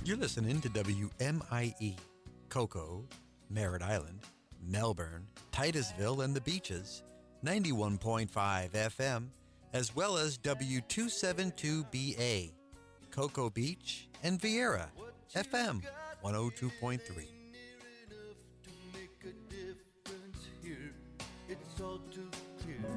You're listening to WMIE, Cocoa, Merritt Island, Melbourne, Titusville, and the Beaches, 91.5 FM, as well as W272BA, Cocoa Beach, and Vieira, FM 102.3. It's all too clear.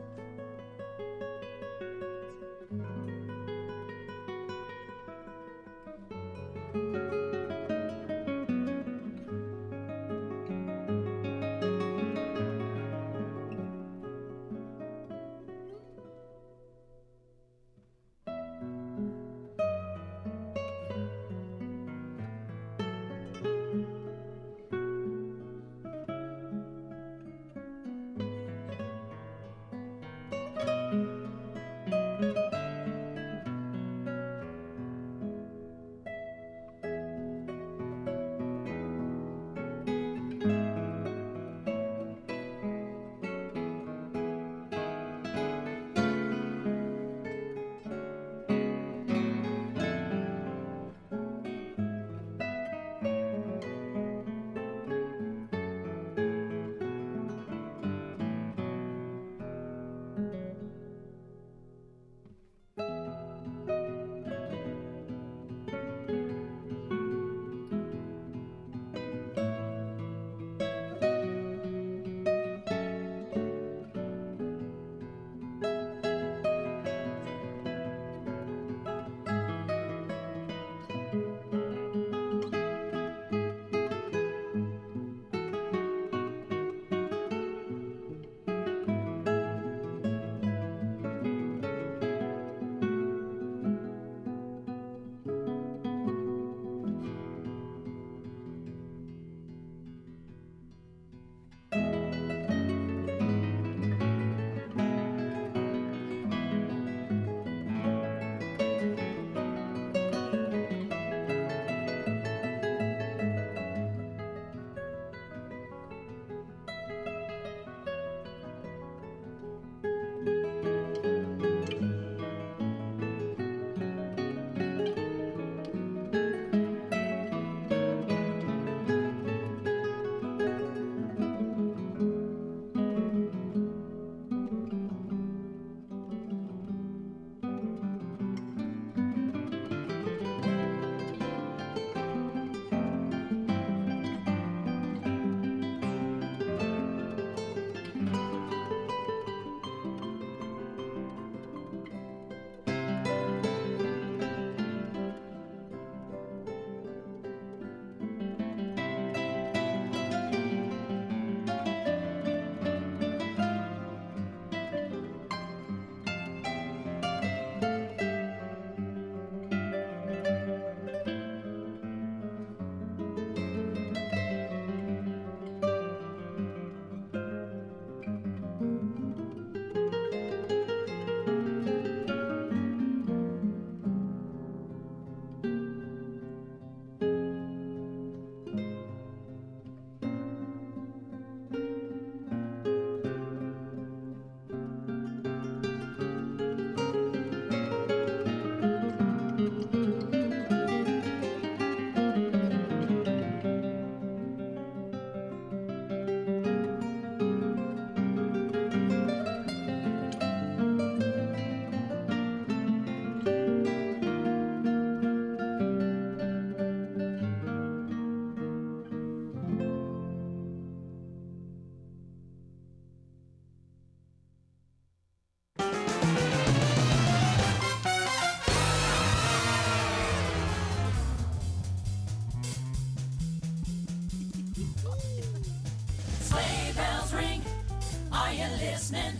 listening.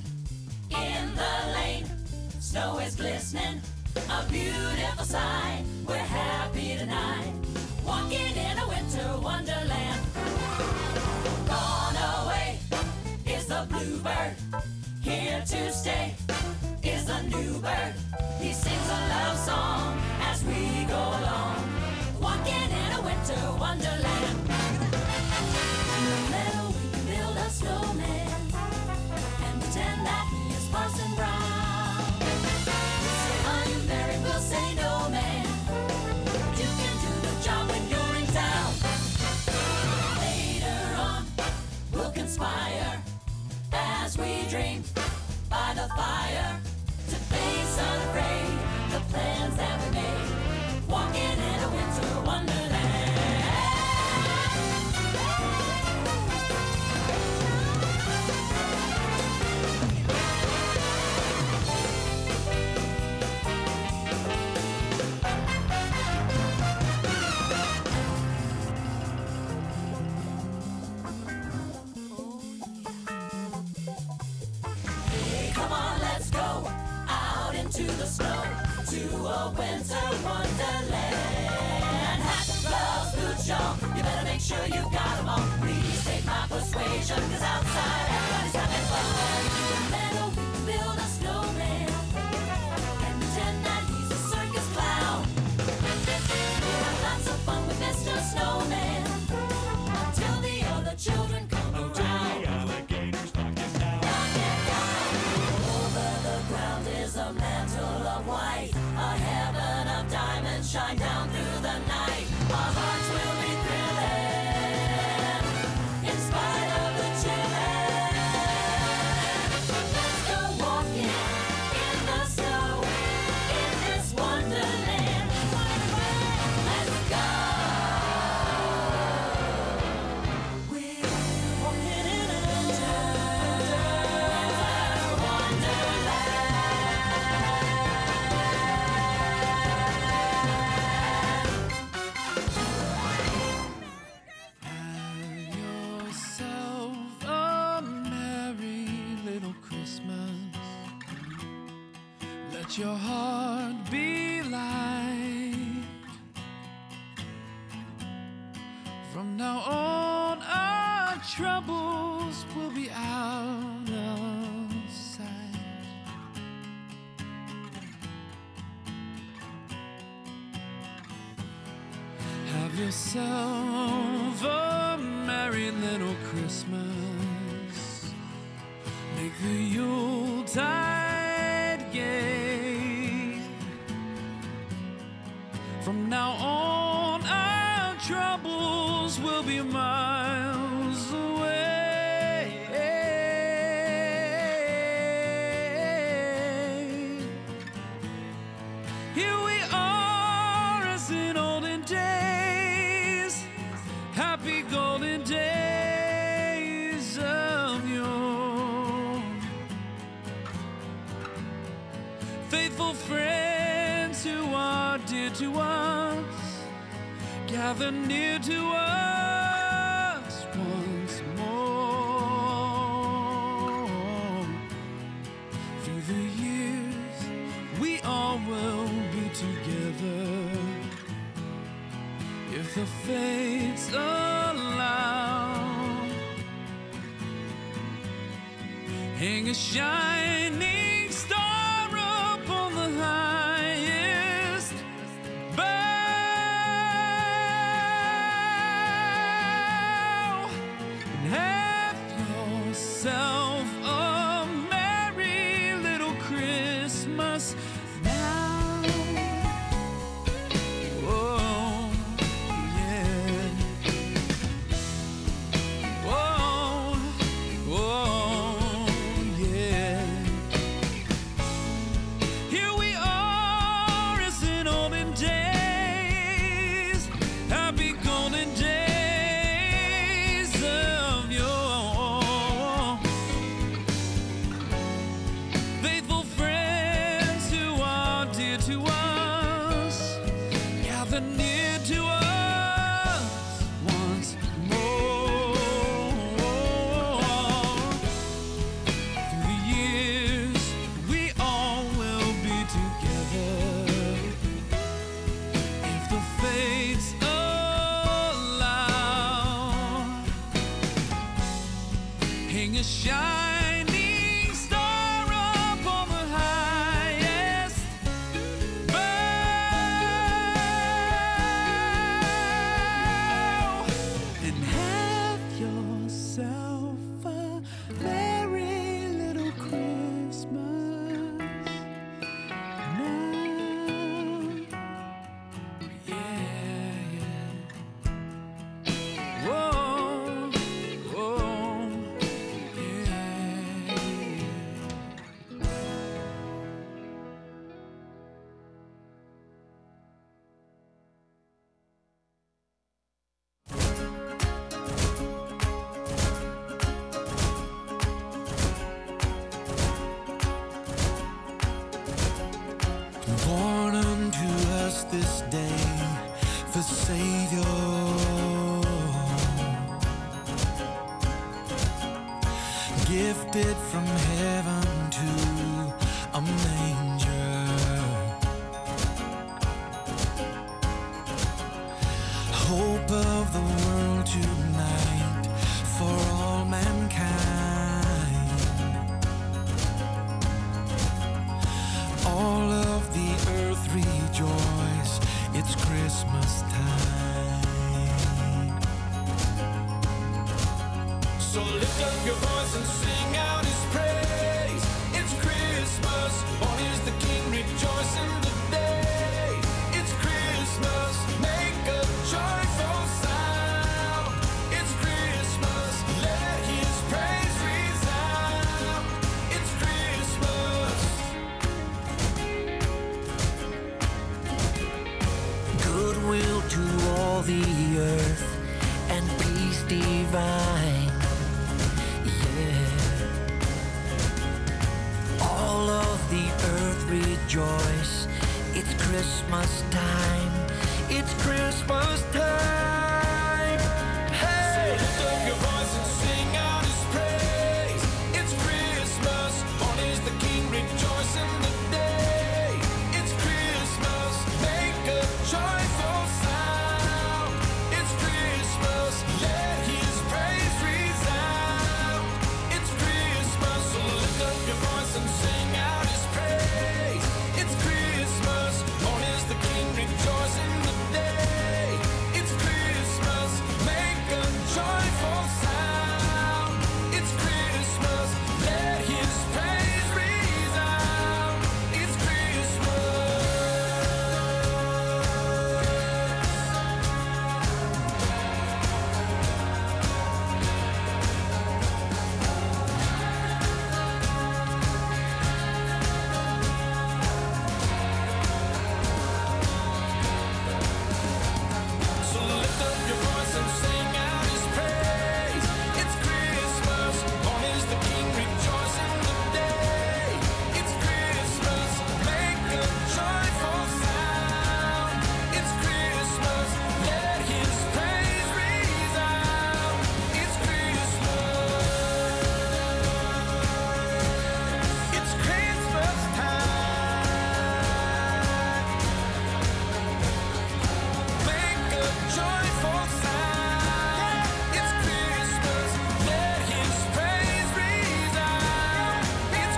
In the lane, snow is glistening. A beautiful sight, we're happy tonight. Walking in a winter wonderland. Gone away is the bluebird. Here to stay is the new bird. He sings a love song as we go along. Walking in a winter wonderland. In the meadow we can build a snowman and pretend that he is Parson Brown. Say, are you married? We'll say no, man. You can do the job. to a winter wonderland. Hat, gloves, boots, y'all, you better make sure you got them all. Please take my persuasion, 'cause outside everybody's having fun. In the meadow we can build a snowman and pretend that he's a circus clown. We'll have lots of fun with Mr. Snowman until the other children come around. The alligators knock us down. Knock it down. Over the ground is a mantle of white, a heaven of diamonds shine down through the night. Our hearts will be thrilling in spite of the chilling. Let's go walking in the snow in this wonderland. Let's go. We're walking in a winter wonderland. Have yourself a merry little Christmas. Let your heart be light. From now on, our troubles will be out of sight. Have yourself a merry little Christmas. Make the Yuletide gay. From now on, our troubles will be miles away. Here we are as in olden days, happy golden days of yore. Faithful friends who are dear to us, gather near to us once more. Through the years, we all will be together, if the fates allow. Hang a shining star upon the highest bough, and have yourself a merry little Christmas now. Oh, yeah. Oh, oh, yeah. Here we are as in olden days, happy golden days of yore. Faithful friends who are dear to us, gather near to us once more. Through the years, we all will be together, if the fates allow. Hang a shining star upon the highest bough, and have yourself a merry little Christmas now. Yeah, yeah. Whoa, whoa, yeah. Born unto us this day the Savior, gifted from heaven to a manger. lift up your voice and sing out his praise. It's Christmas, born is the King, rejoice in the day. It's Christmas, make a joyful sound. It's Christmas, let his praise resound. It's Christmas. Goodwill to all the earth and peace divine. Yeah. All of the earth rejoice. It's Christmas time. It's Christmas time. Hey! Lift up your voice and sing out his praise. It's Christmas, born is the King, rejoice in the day. It's Christmas, make a joyful sound. It's Christmas, let his praise resound. It's Christmas, so lift up your voice and sing out his praise. It's Christmas, born is the King, rejoice in the day. It's Christmas, make a joyful sound. It's Christmas, let his praise resound. It's Christmas. So lift up your voice and sing out his praise. It's Christmas, born is the King, rejoice in the day. It's Christmas, make a joyful sound. It's Christmas, let his praise resound. It's Christmas. It's Christmas time. Make a joyful sound. It's Christmas, let his praise resound. It's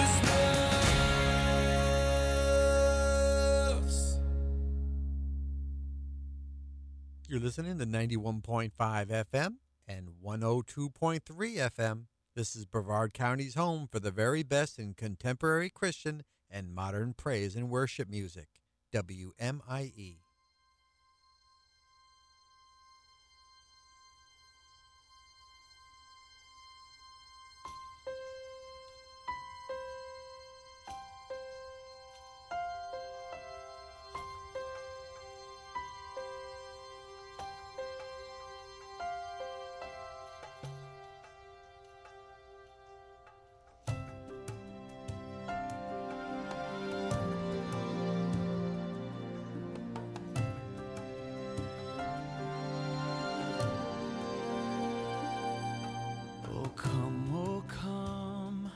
Christmas. You're listening to 91.5 FM and 102.3 FM. This is Brevard County's home for the very best in contemporary Christian and modern praise and worship music. WMIE. Oh come,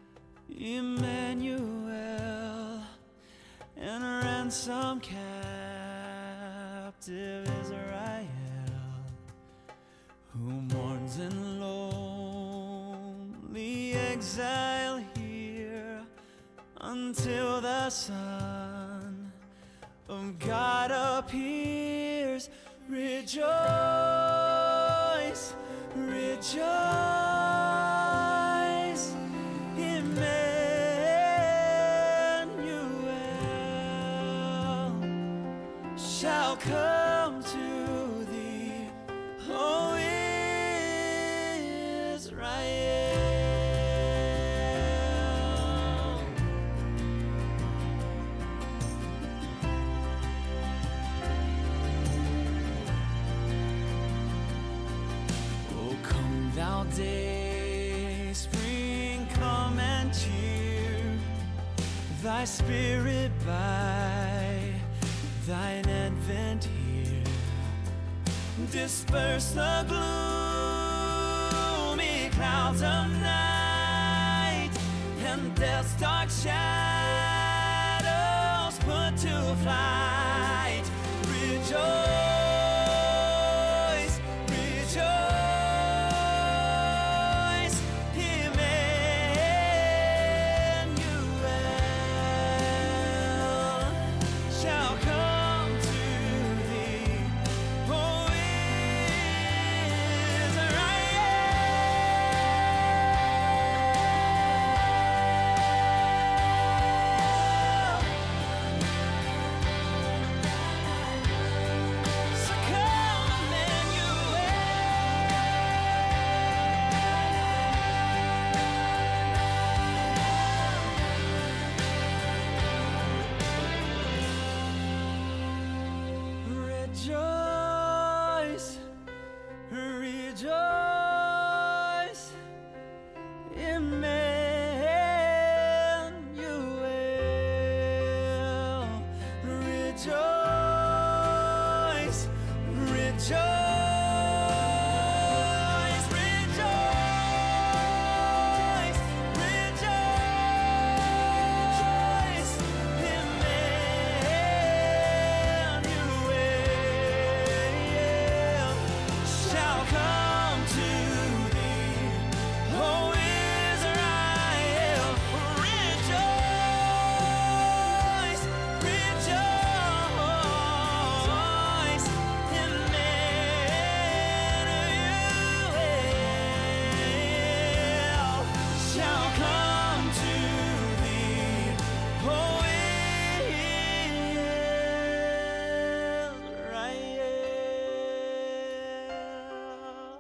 Emmanuel, and ransom captive Israel, who mourns in lonely exile here until the Son of God appears. Rejoice, rejoice, Emmanuel shall come to thee, O Israel. Oh, come thou day, spring, come and cheer thy spirit by thine advent here. Disperse the gloomy clouds of night, and death's dark shadows put to flight. Rejoice, rejoice, Emmanuel shall come to thee, O Israel. Rejoice, rejoice, Emmanuel. Rejoice, rejoice, rejoice, rejoice, Emmanuel shall come to thee, O Israel. Rejoice, rejoice, Emmanuel shall come to thee, O Israel.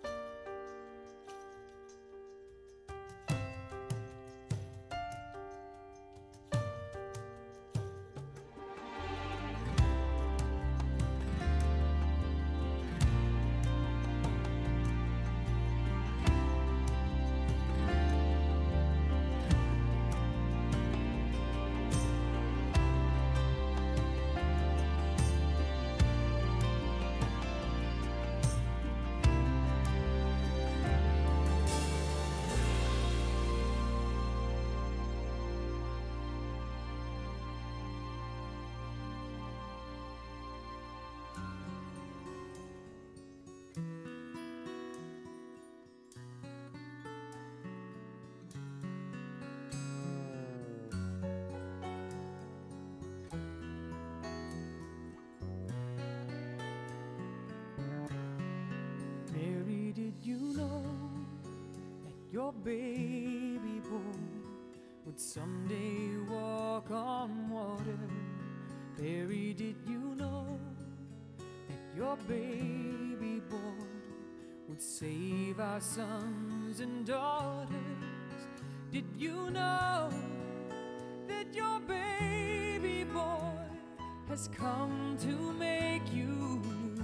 Mary, did you know that your baby boy would someday walk on water? Mary, did you know that your baby boy would save our sons and daughters? Did you know that your baby boy has come to make you new?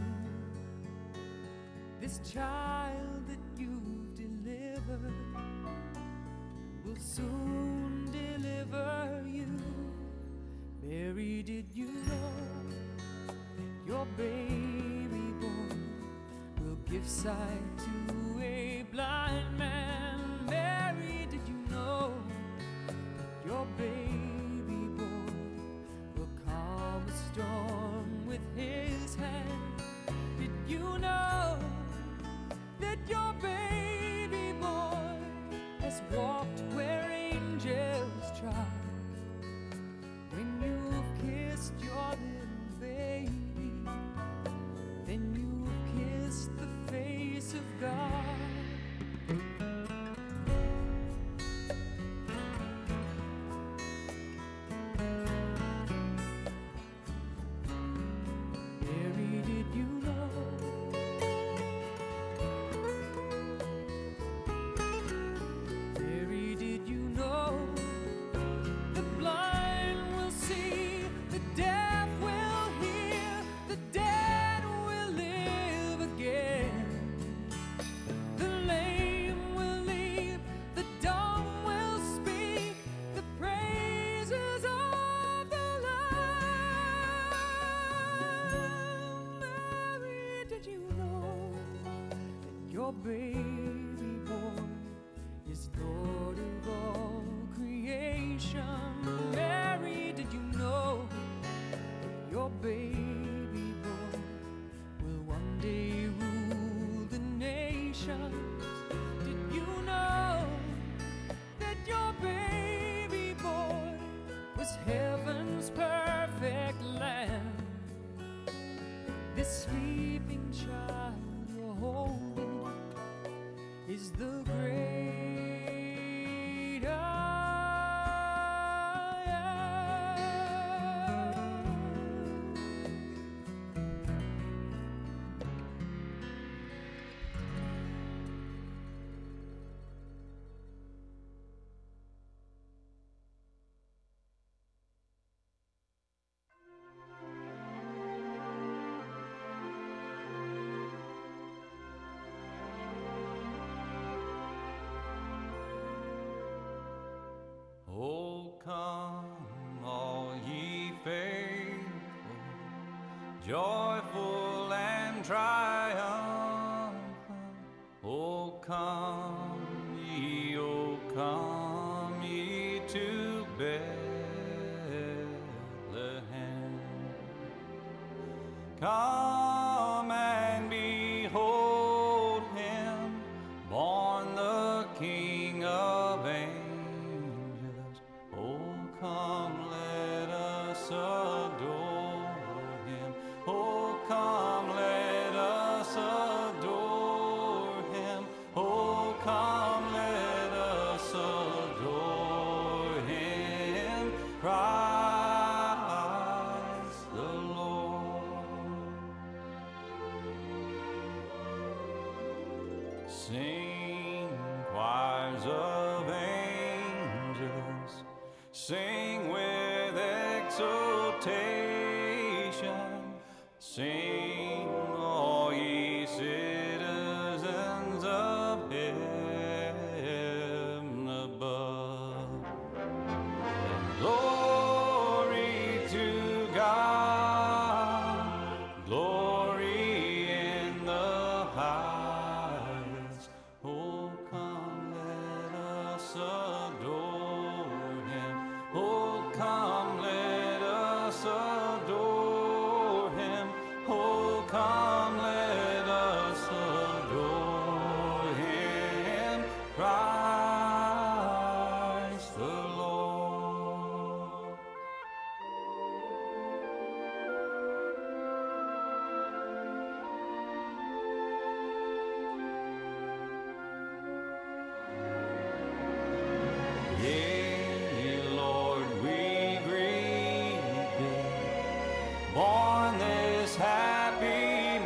This child that you've delivered will soon deliver you. Mary, did you know that your baby boy will give sight to a blind man? Mary, did you know that your baby boy will calm a storm with his hand? Did you know that your baby boy has walked where angels trod? When you've kissed your little baby, then you've kissed the face of God. Mary, did you know Mary, did you know the blind will see, the deaf will hear, the dead will live again, the lame will leap, the dumb will speak the praises of the Lamb? Mary, did you know that your baby boy is Lord of all creation? Mary, did you know that your baby boy will one day rule the nations? Did you know that your baby boy was heaven's perfect lamb? This sleeping child you're holding is the great I am. joyful and triumphant. O come ye to Bethlehem. Come and behold him, born the King of angels. Oh, come, let us adore him. Oh, come, let us adore him. Oh, come, let us adore him. Christ the Lord. Sing, choirs of angels, sing with exultation, sing, all ye citizens of heaven above. Glory to God, glory in the highest. Oh, come, let us adore him. Oh, come, let us adore him. Oh, come, let us adore him. Christ the Lord. Yea, Lord, we greet thee, born this happy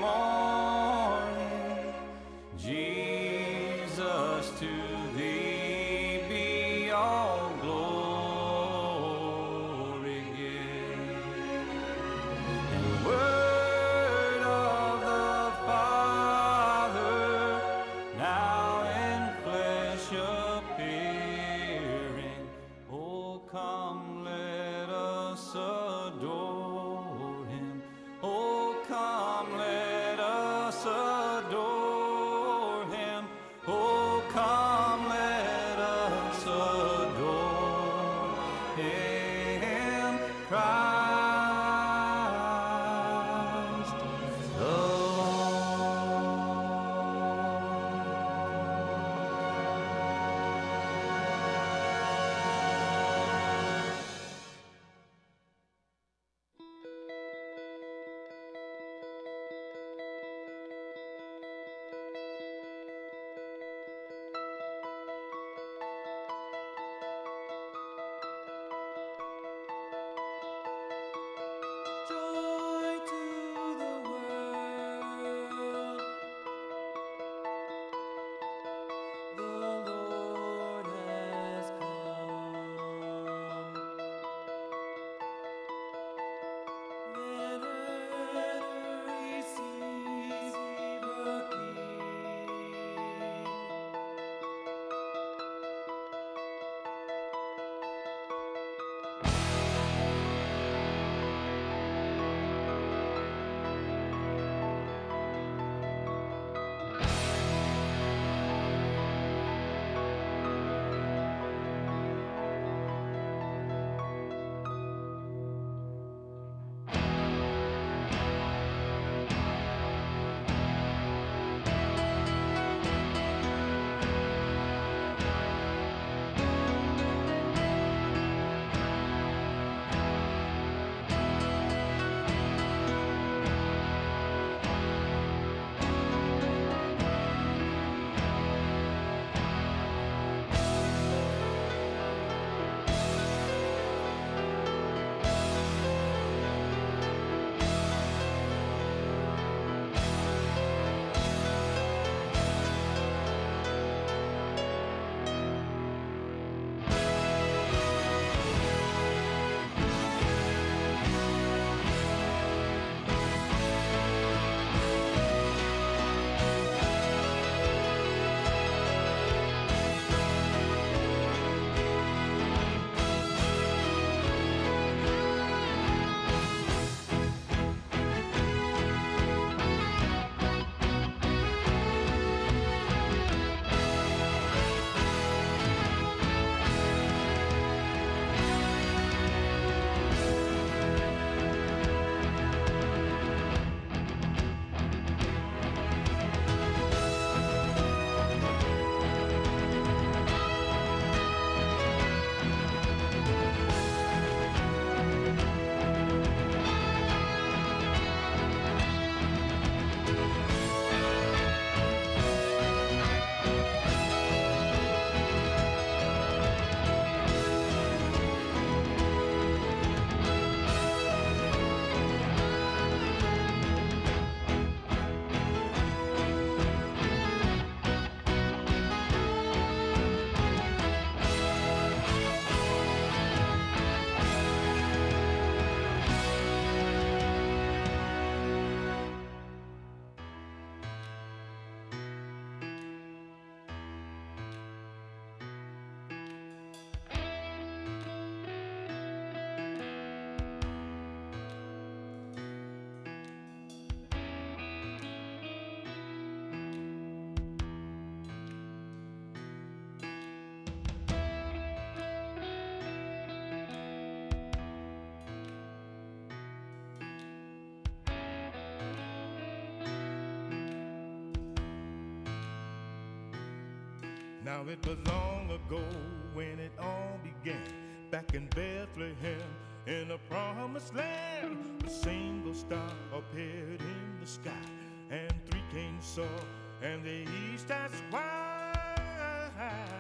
Now it was long ago when it all began, back in Bethlehem, in the promised land. A single star appeared in the sky, and three kings saw, and the east as wide,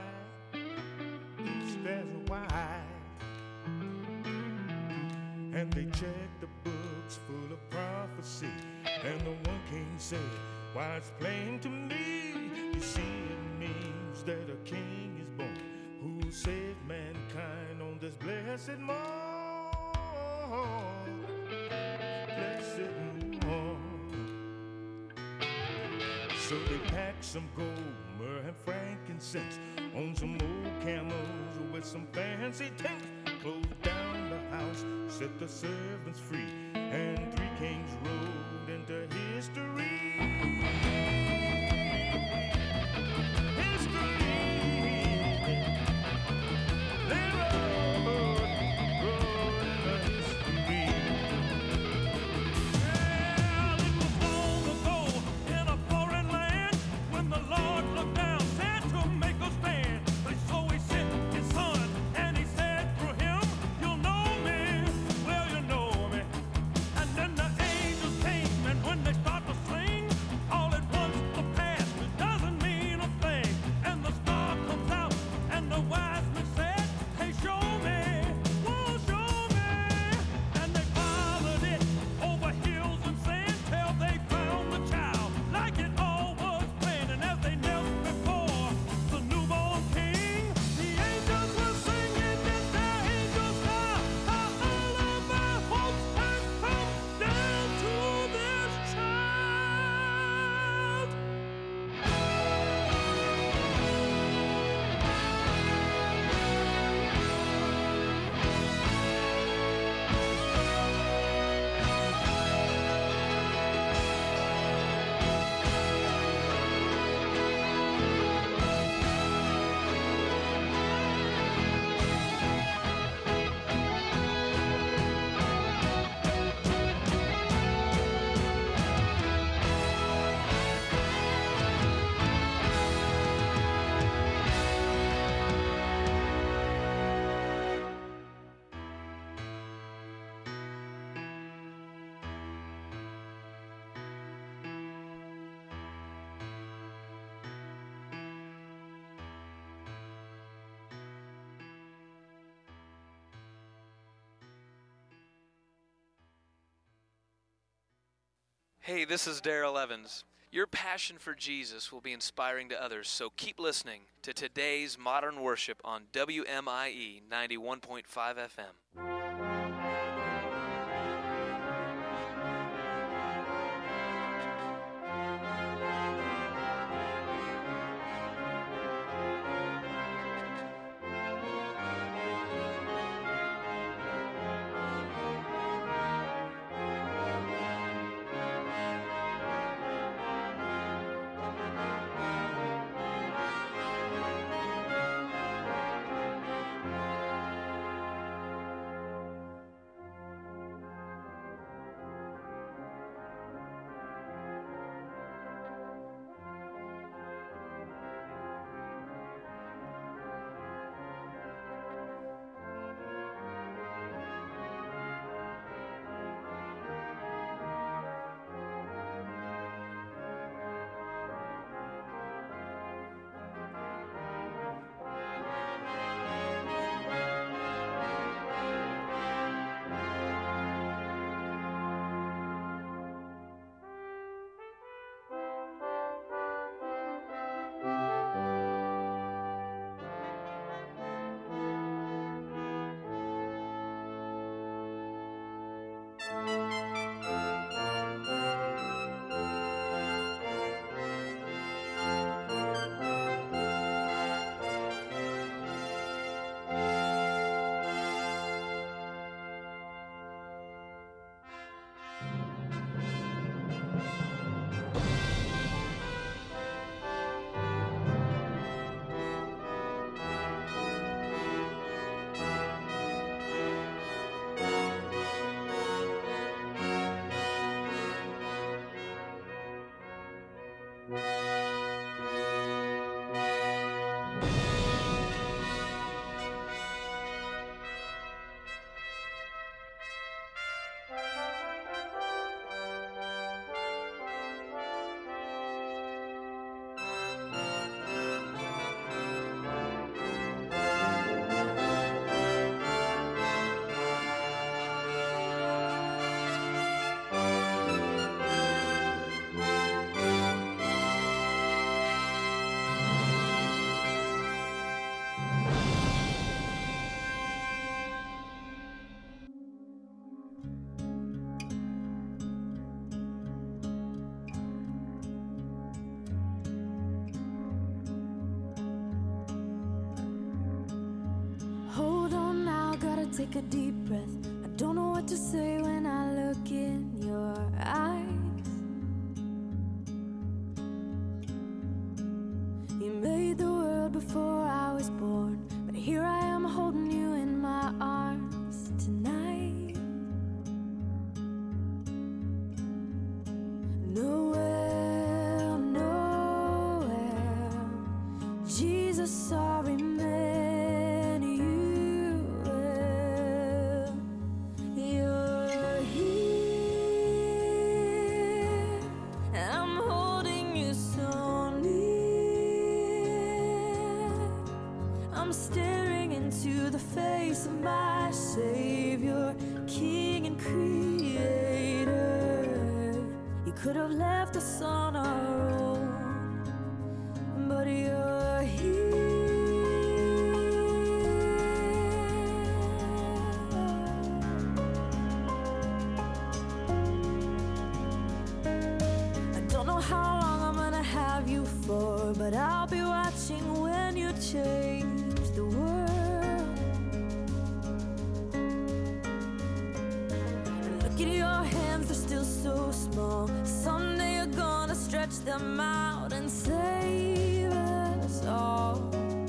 east as wide. And they checked the books full of prophecy, and the one king said, why, it's plain to me, you see it means that a king is born, who will save mankind on this blessed morn. Blessed morn. So they packed some gold, myrrh and frankincense on some old camels with some fancy tents, closed down the house, set the servants free, and three kings rode into history. Hey, this is Daryl Evans. Your passion for Jesus will be inspiring to others, so keep listening to today's Modern Worship on WMIE 91.5 FM. take a deep breath. I don't know what to say when I look in your eyes. You made the world before I was born, but here I am holding you in my arms tonight. Noel, Noel, Jesus saw Emmanuel. You're here, I'm holding you so near. I'm staring into the face of my Savior, King and Creator. You could have left us on our own, but you're here. I don't know how long I'm gonna have you for, but I'll be watching when you change the world. And look at your hands, they're still so small. Someday you're gonna stretch them out and save us all.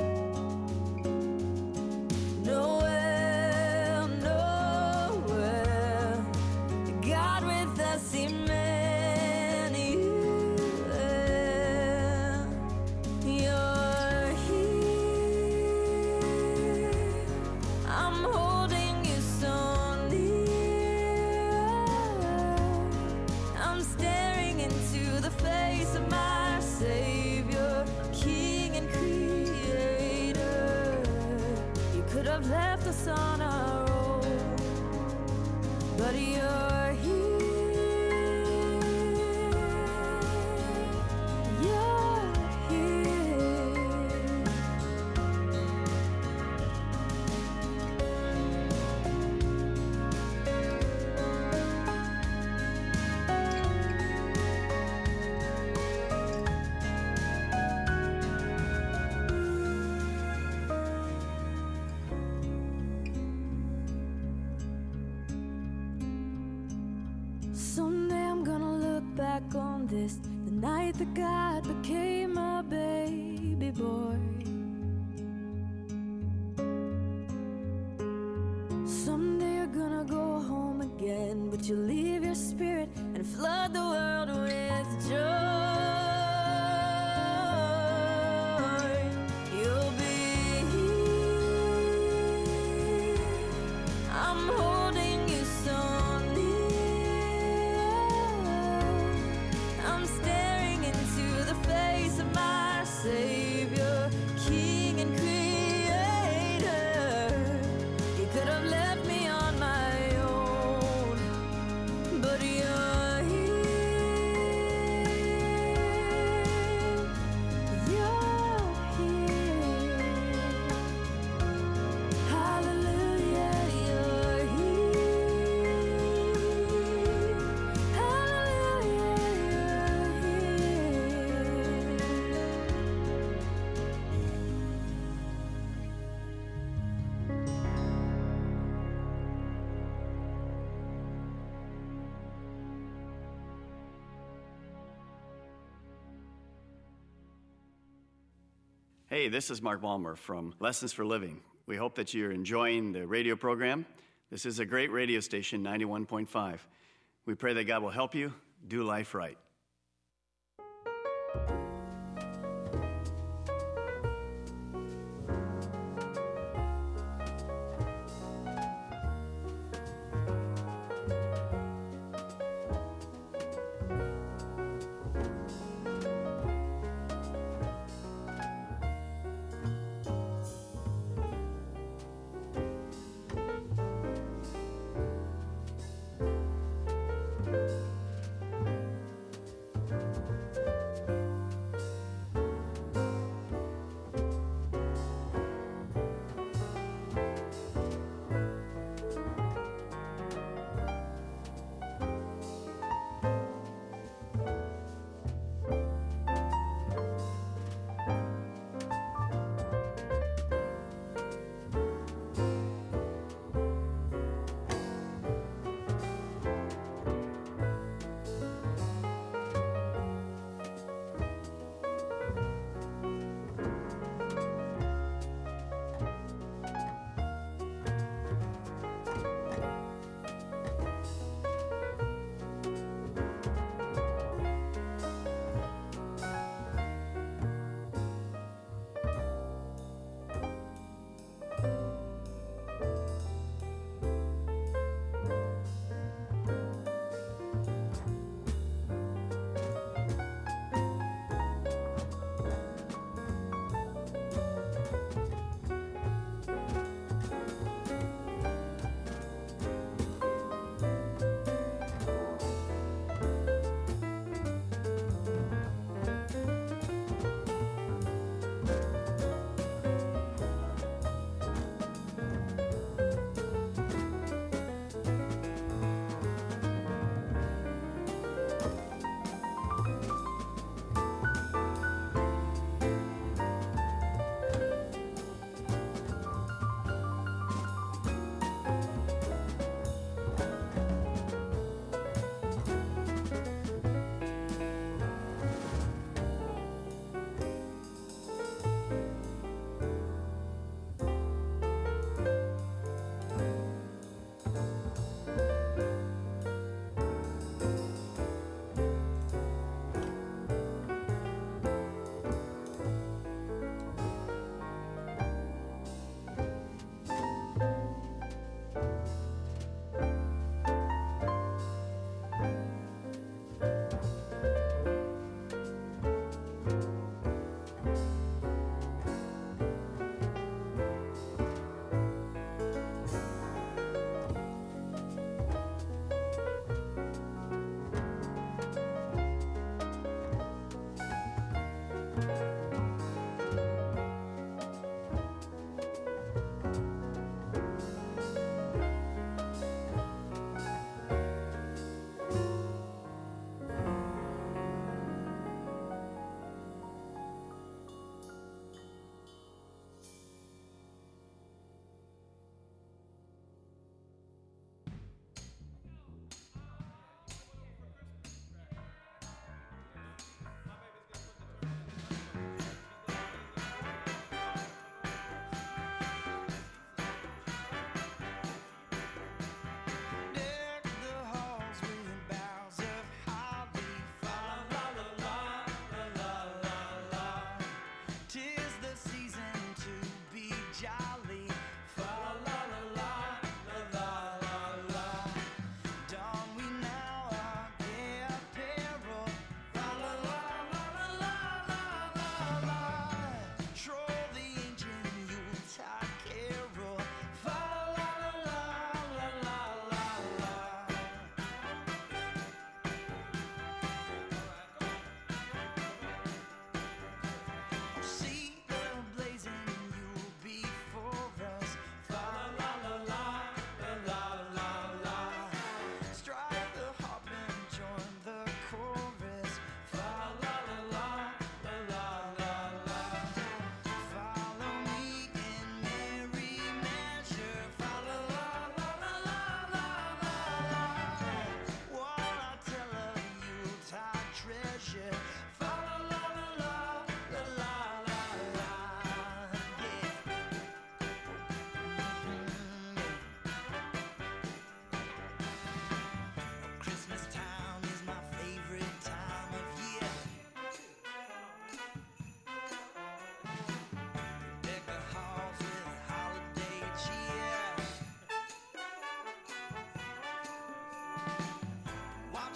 Noel, Noel, God with us, Emmanuel. You're here, I'm holding you so near. I'm staring into the face of my Savior, King and Creator. You could have left us on our own, but you're here. You're here. Someday I'm gonna look back on this, the night that God became a baby boy. Someday you're gonna go home again, but you'll leave your spirit and flood the world with joy. You'll be here, I'm holding you so near. I'm staring into the face of my Savior, King and Creator. You could have left me on my own, but you're here. You're here. Hallelujah, you're here. Hallelujah, Hey, this is Mark Balmer from Lessons for Living. We hope that you're enjoying the radio program. This is a great radio station, 91.5. We pray that God will help you do life right.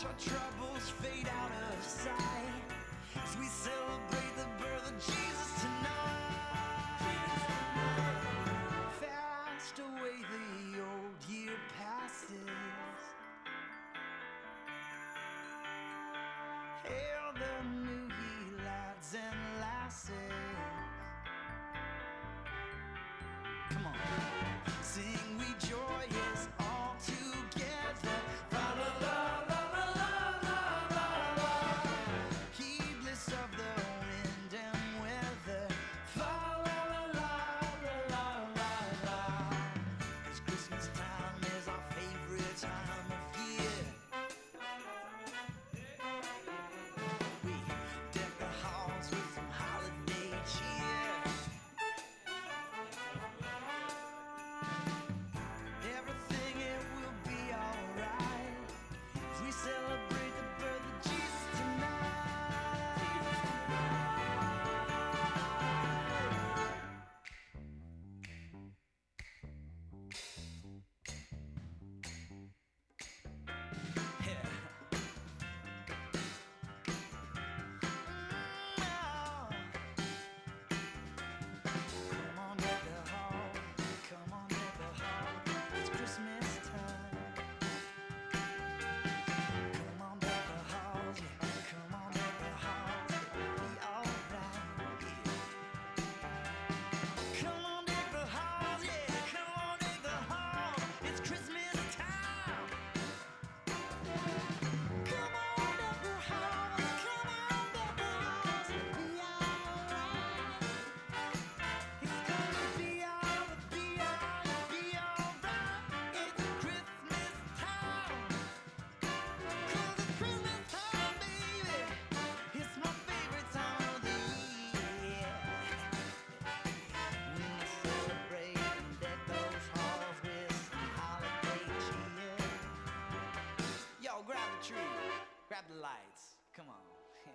watch our troubles fade out of sight as we celebrate the birth of Jesus tonight. Fast away the old year passes. Hail the new ye lads and lasses. Come on, sing we joyous all together. Fa la la la la la la la la. Heedless of the wind and weather. Fa la la la la la la la. 'Cause Christmas time is our favorite time of year. We deck the halls with some holiday cheer. Everything it will be alright as we celebrate the birth of Jesus tonight. Yeah. Come on, deck the hall. Come on, deck the hall. It's Christmas time. Come on, deck the halls. Yeah. Come on, deck the halls. It'll be alright. Yeah. Come on, deck the halls. Yeah. Come on, deck the halls. It's Christmas time. Come on, deck the halls. Come on, deck the halls. It'll be alright. It's gonna be alright. It's Christmas time. 'Cause it's Christmas time, baby. It's my favorite time of the year. We must celebrate and deck those halls with some holiday cheer. Yo, grab the tree, grab the lights. Come on.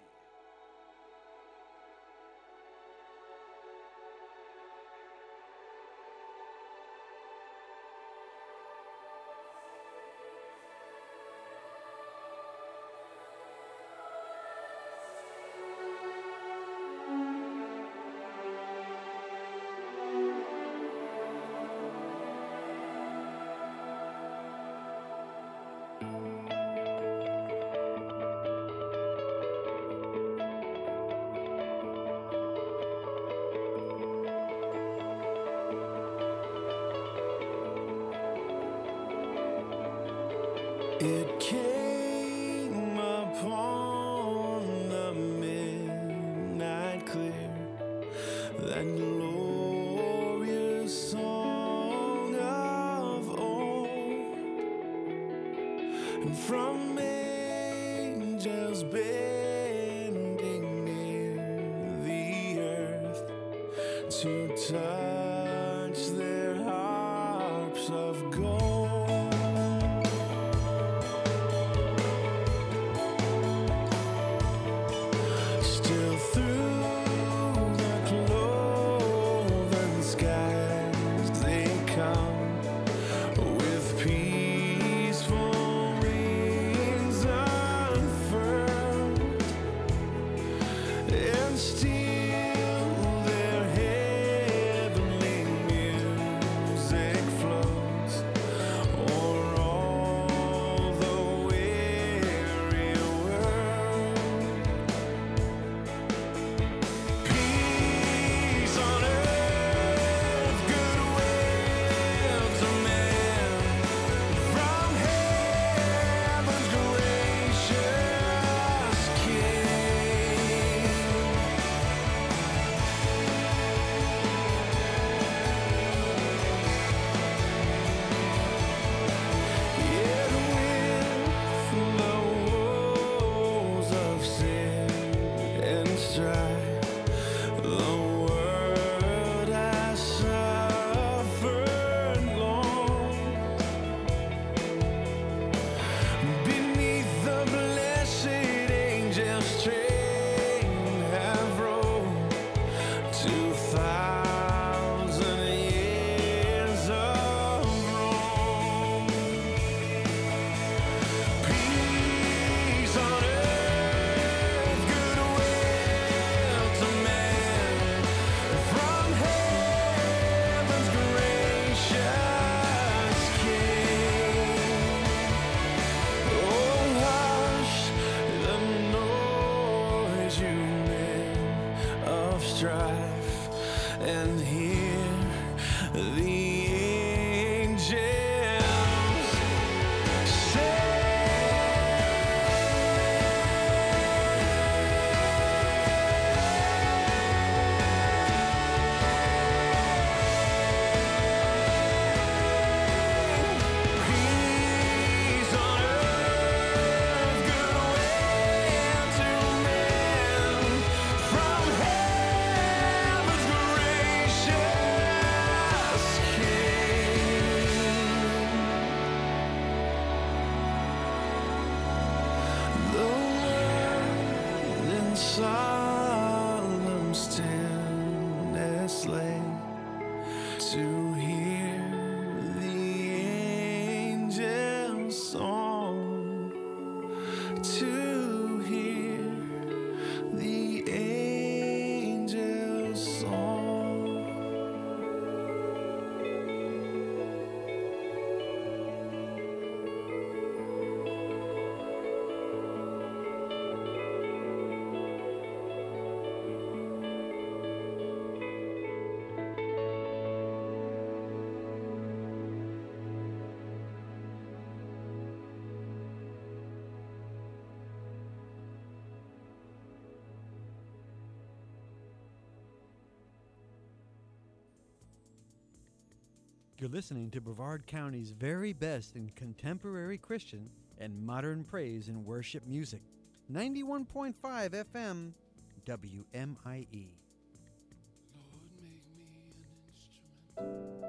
It came upon the midnight clear, that glorious song of old, and from angels bending near the earth to touch their harps of gold. Still through the cloven skies they come with peaceful wings unfurled, and still their heavenly can hear the angels Solomon's tender slave to hear the angel's song, to hear the angel's song. You're listening to Brevard County's very best in contemporary Christian and modern praise and worship music. 91.5 FM, WMIE. Lord, make me an instrument.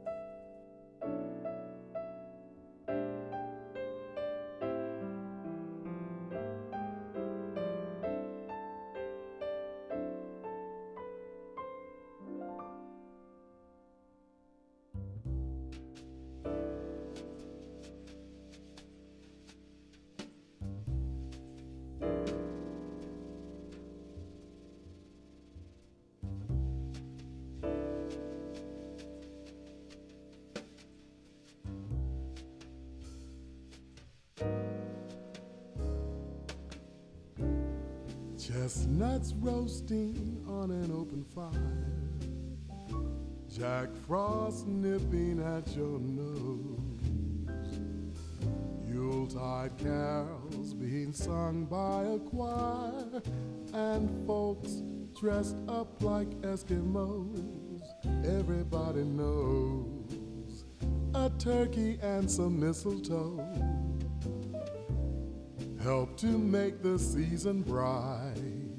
Chestnuts roasting on an open fire, Jack Frost nipping at your nose, Yuletide carols being sung by a choir, and folks dressed up like Eskimos. Everybody knows a turkey and some mistletoe help to make the season bright.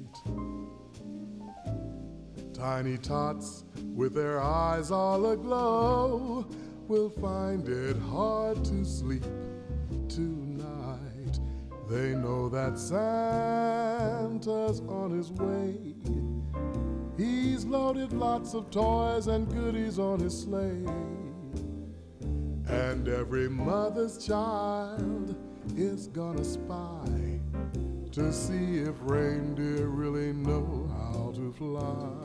Tiny tots with their eyes all aglow will find it hard to sleep tonight. They know that Santa's on his way. He's loaded lots of toys and goodies on his sleigh. And every mother's child is gonna spy to see if reindeer really know how to fly.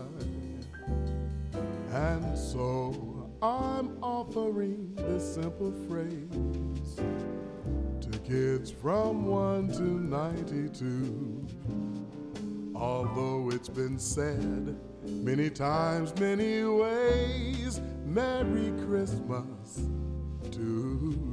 And so I'm offering this simple phrase to kids from 1 to 92. Although it's been said many times, many ways, Merry Christmas to you.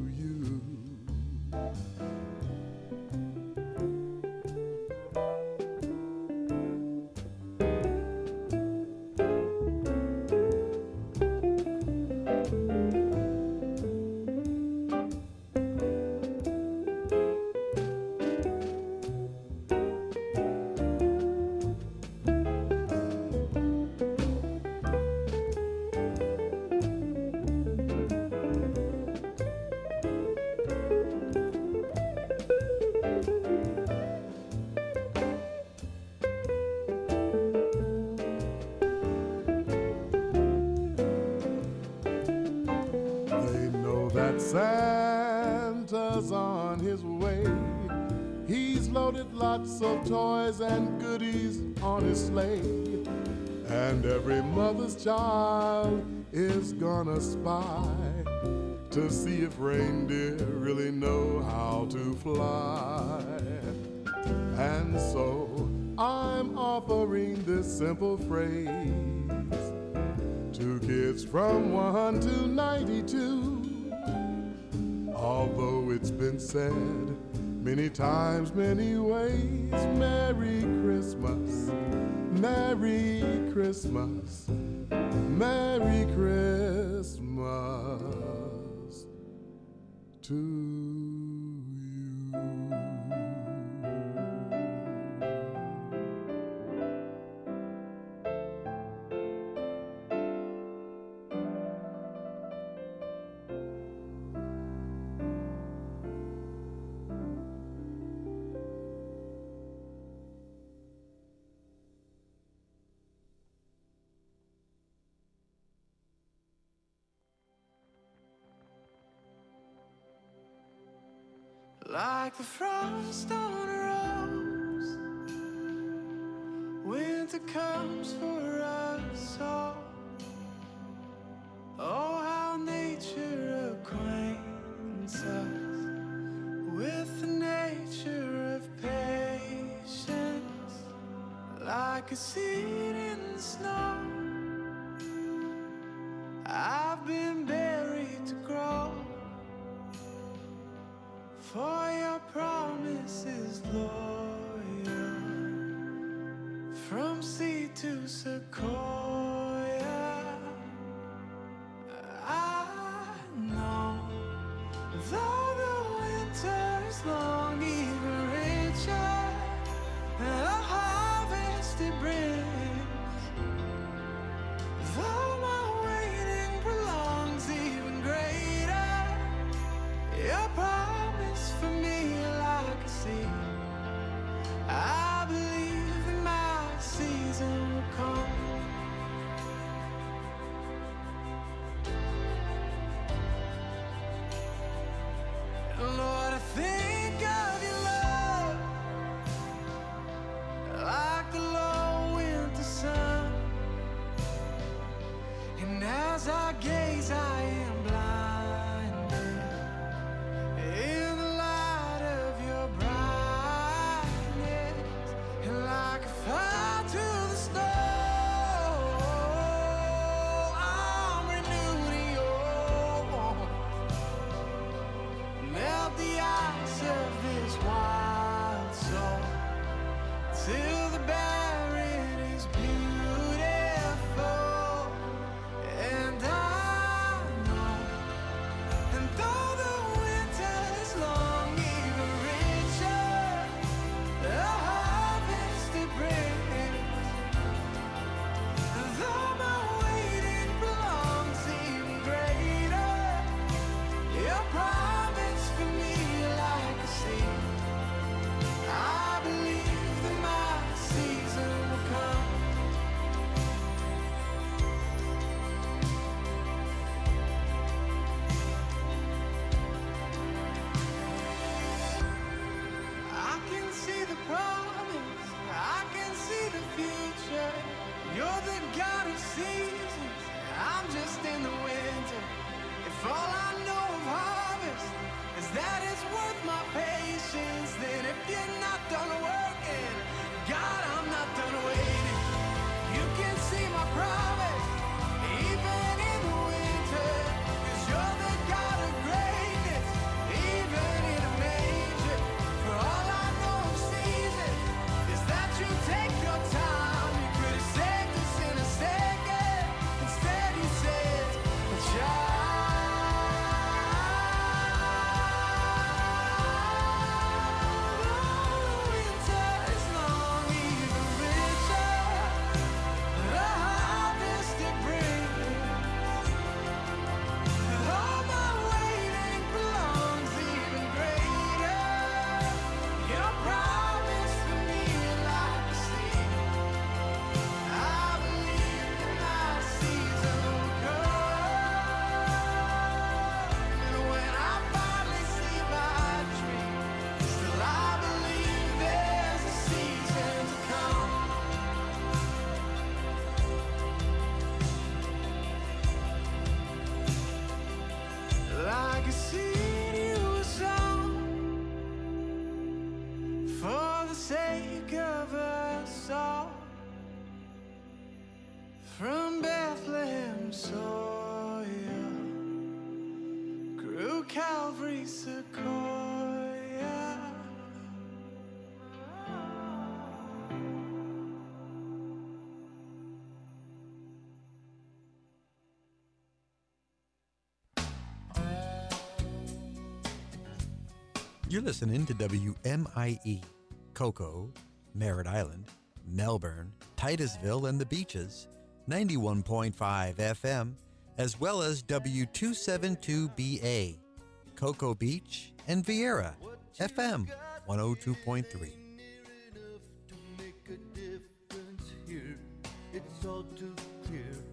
Santa's on his way. He's loaded lots of toys and goodies on his sleigh. And every mother's child is gonna spy to see if reindeer really know how to fly. And so I'm offering this simple phrase Two kids from 1 to 92. Although it's been said many times, many ways, Merry Christmas, Merry Christmas, Merry Christmas to you. Like the frost on a rose, winter comes for us all. Oh, how nature acquaints us with the nature of patience. Like a seed in the snow, I've been buried to grow. For your promise is loyal, from sea to sequoia. I know, though the winter's long, even richer than a harvest it brings. Though my waiting prolongs, even greater your promise for me, like a seed. I believe that my season will come. And Lord, I think of your love like the low winter sun. And as I gaze, I am blinded in the light of your brightness, and like a fire to the snow, I'm renewed in your warmth. Melt the ice of this wild soul till the barren is beautiful. And I know, and though the winter is long, even richer the harvest it brings. And though my waiting prolongs, even greater your promise for me, like a seed. I believe that my season will come. I can see the promise, I can see the future. You're the God of seasons, I'm just in the winter. If all I know of harvest is that it's worth my patience, then if you're not done working, God, I'm not done waiting. You can see my promise, even in the winter, 'cause you're the God of greatness, even in a manger. For all I know of seasons is that you take your time. You could have saved us in a second, instead you said, winter is long, even richer the harvest it brings. All my waiting belongs, even greater your promise for me, like a seed. I believe that my season will come. And when I finally see my dream, still I believe there's a season to come. Like a seed you were sown for the sake of us all, from Bethlehem and soil grew Calvary sequoia. You're listening to WMIE, Cocoa, Merritt Island, Melbourne, Titusville, and the Beaches, 91.5 FM, as well as W272BA, Cocoa Beach, and Vieira, FM 102.3. It's all too clear.